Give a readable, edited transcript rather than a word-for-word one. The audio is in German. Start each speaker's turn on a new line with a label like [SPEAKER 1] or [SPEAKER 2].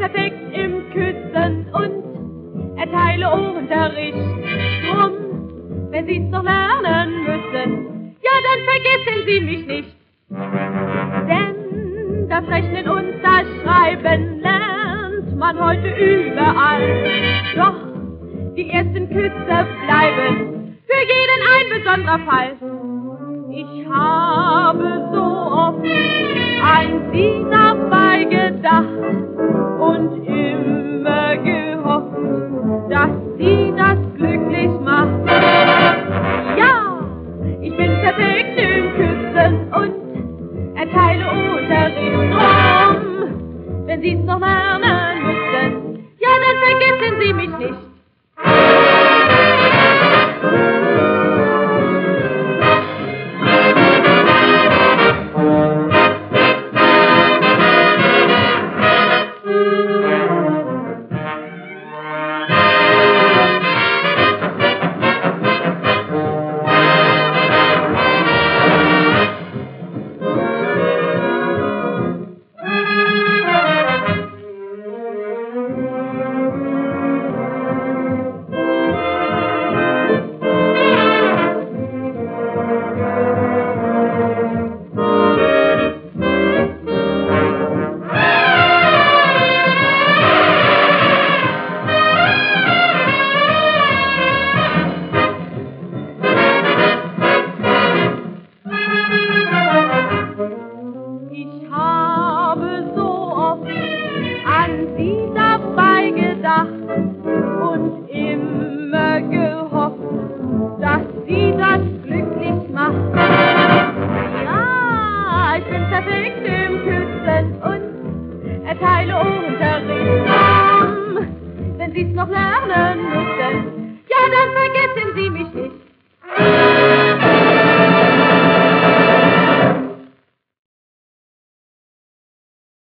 [SPEAKER 1] perfekt im Küssen und erteile Unterricht. Drum, wenn Sie's noch lernen müssen, ja, dann vergessen Sie mich nicht. Denn das Rechnen und das Schreiben lernt man heute überall. Doch die ersten Küsse bleiben für jeden ein besonderer Fall. Ich habe so oft an Sie dabei gedacht und immer gehofft, dass Sie das glücklich macht. Ja, ich bin perfekt im Küssen und erteile Unterricht. Drum, wenn Sie's noch lernen müssen, ja, dann vergessen Sie mich nicht. Ich habe so oft an Sie dabei gedacht und immer gehofft, dass Sie das glücklich macht. Ja, ich bin perfekt im Küssen und erteile Unterricht. Wenn Sie's noch lernen müssen, ja, dann vergessen